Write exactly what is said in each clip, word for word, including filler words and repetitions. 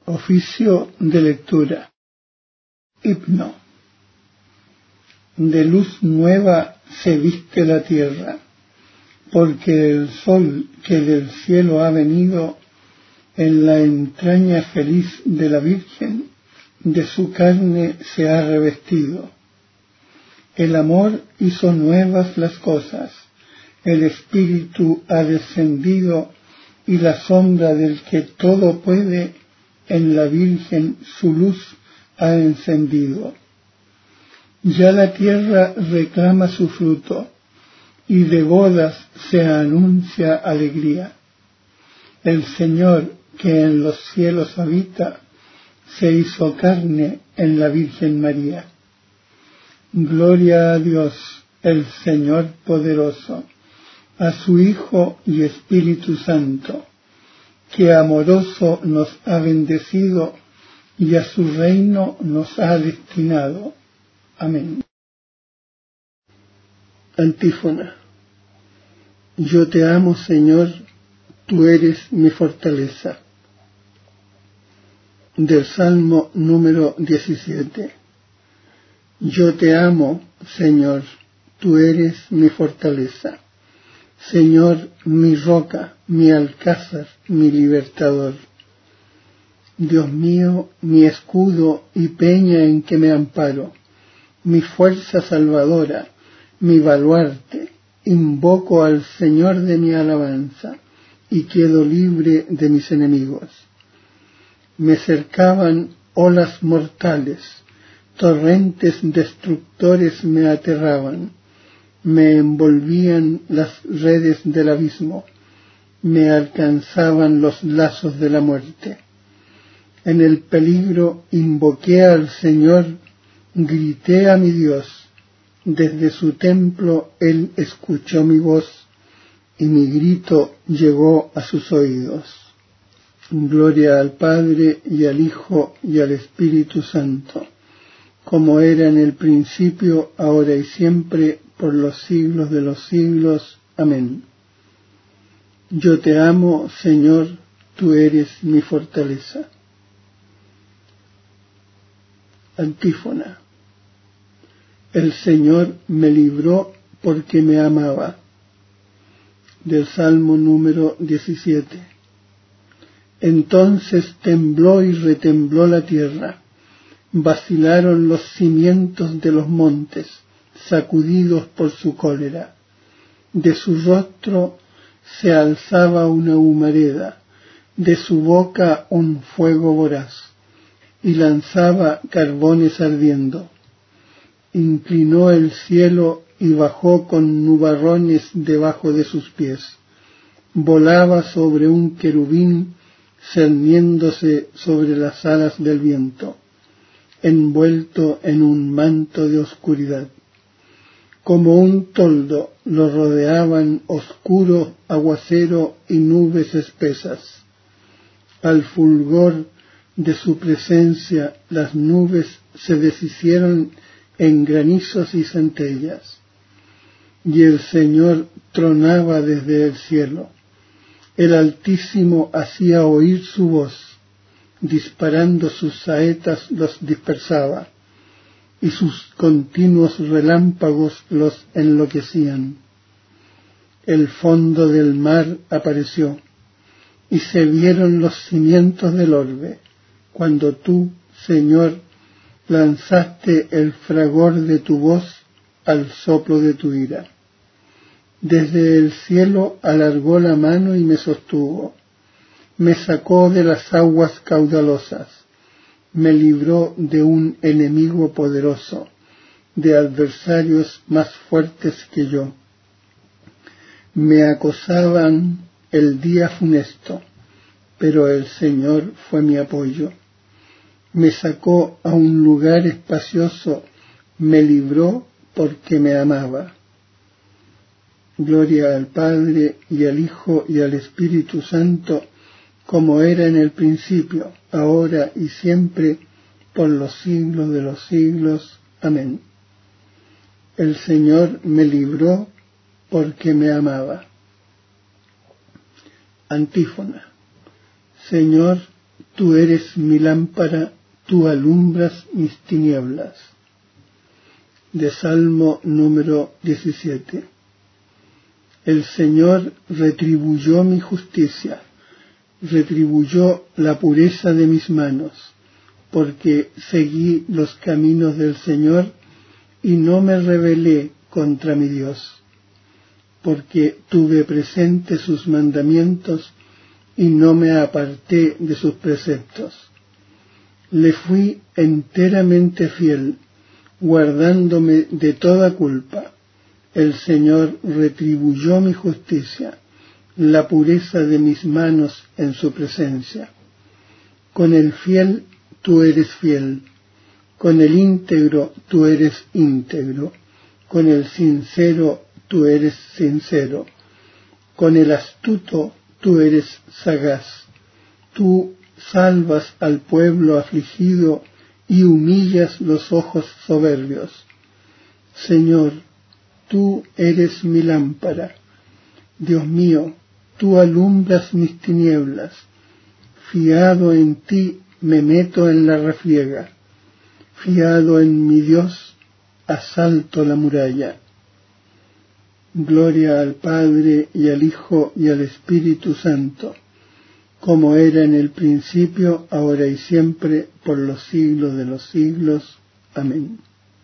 Oficio de lectura. Himno. De luz nueva se viste la tierra, porque el sol que del cielo ha venido, en la entraña feliz de la Virgen, de su carne se ha revestido. El amor hizo nuevas las cosas, el Espíritu ha descendido, y la sombra del que todo puede, en la Virgen su luz ha encendido. Ya la tierra reclama su fruto, y de bodas se anuncia alegría. El Señor que en los cielos habita, se hizo carne en la Virgen María. Gloria a Dios, el Señor poderoso, a su Hijo y Espíritu Santo, que amoroso nos ha bendecido y a su reino nos ha destinado. Amén. Antífona. Yo te amo, Señor, tú eres mi fortaleza. Del Salmo número diecisiete. Yo te amo, Señor, tú eres mi fortaleza. Señor, mi roca, mi alcázar, mi libertador. Dios mío, mi escudo y peña en que me amparo, mi fuerza salvadora, mi baluarte, invoco al Señor de mi alabanza, y quedo libre de mis enemigos. Me cercaban olas mortales, torrentes destructores me aterraban, me envolvían las redes del abismo, me alcanzaban los lazos de la muerte. En el peligro invoqué al Señor, grité a mi Dios, desde su templo Él escuchó mi voz, y mi grito llegó a sus oídos. Gloria al Padre, y al Hijo, y al Espíritu Santo, como era en el principio, ahora y siempre, por los siglos de los siglos. Amén. Yo te amo, Señor, tú eres mi fortaleza. Antífona. El Señor me libró porque me amaba. Del Salmo número diecisiete. Entonces tembló y retembló la tierra, vacilaron los cimientos de los montes, sacudidos por su cólera. De su rostro se alzaba una humareda, de su boca un fuego voraz, y lanzaba carbones ardiendo. Inclinó el cielo y bajó con nubarrones debajo de sus pies. Volaba sobre un querubín, cerniéndose sobre las alas del viento, envuelto en un manto de oscuridad. Como un toldo lo rodeaban oscuro aguacero y nubes espesas. Al fulgor de su presencia las nubes se deshicieron en granizos y centellas, y el Señor tronaba desde el cielo. El Altísimo hacía oír su voz, disparando sus saetas los dispersaba, y sus continuos relámpagos los enloquecían. El fondo del mar apareció, y se vieron los cimientos del orbe, cuando tú, Señor, lanzaste el fragor de tu voz al soplo de tu ira. Desde el cielo alargó la mano y me sostuvo, me sacó de las aguas caudalosas, me libró de un enemigo poderoso, de adversarios más fuertes que yo. Me acosaban el día funesto, pero el Señor fue mi apoyo. Me sacó a un lugar espacioso, me libró porque me amaba. Gloria al Padre, y al Hijo, y al Espíritu Santo, como era en el principio, ahora y siempre, por los siglos de los siglos. Amén. El Señor me libró porque me amaba. Antífona. Señor, tú eres mi lámpara, tú alumbras mis tinieblas. De Salmo número diecisiete. El Señor retribuyó mi justicia, retribuyó la pureza de mis manos, porque seguí los caminos del Señor y no me rebelé contra mi Dios, porque tuve presente sus mandamientos y no me aparté de sus preceptos. Le fui enteramente fiel, guardándome de toda culpa. El Señor retribuyó mi justicia, la pureza de mis manos en su presencia. Con el fiel tú eres fiel, con el íntegro tú eres íntegro, con el sincero tú eres sincero, con el astuto tú eres sagaz. Tú salvas al pueblo afligido y humillas los ojos soberbios. Señor, tú eres mi lámpara. Dios mío, tú alumbras mis tinieblas. Fiado en ti me meto en la refriega. Fiado en mi Dios, asalto la muralla. Gloria al Padre y al Hijo y al Espíritu Santo, como era en el principio, ahora y siempre, por los siglos de los siglos. Amén.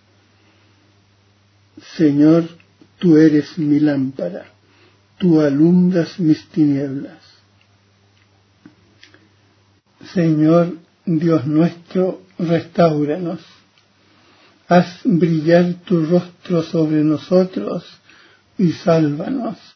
Señor, tú eres mi lámpara, tú alumbras mis tinieblas. Señor, Dios nuestro, restáuranos. Haz brillar tu rostro sobre nosotros y sálvanos.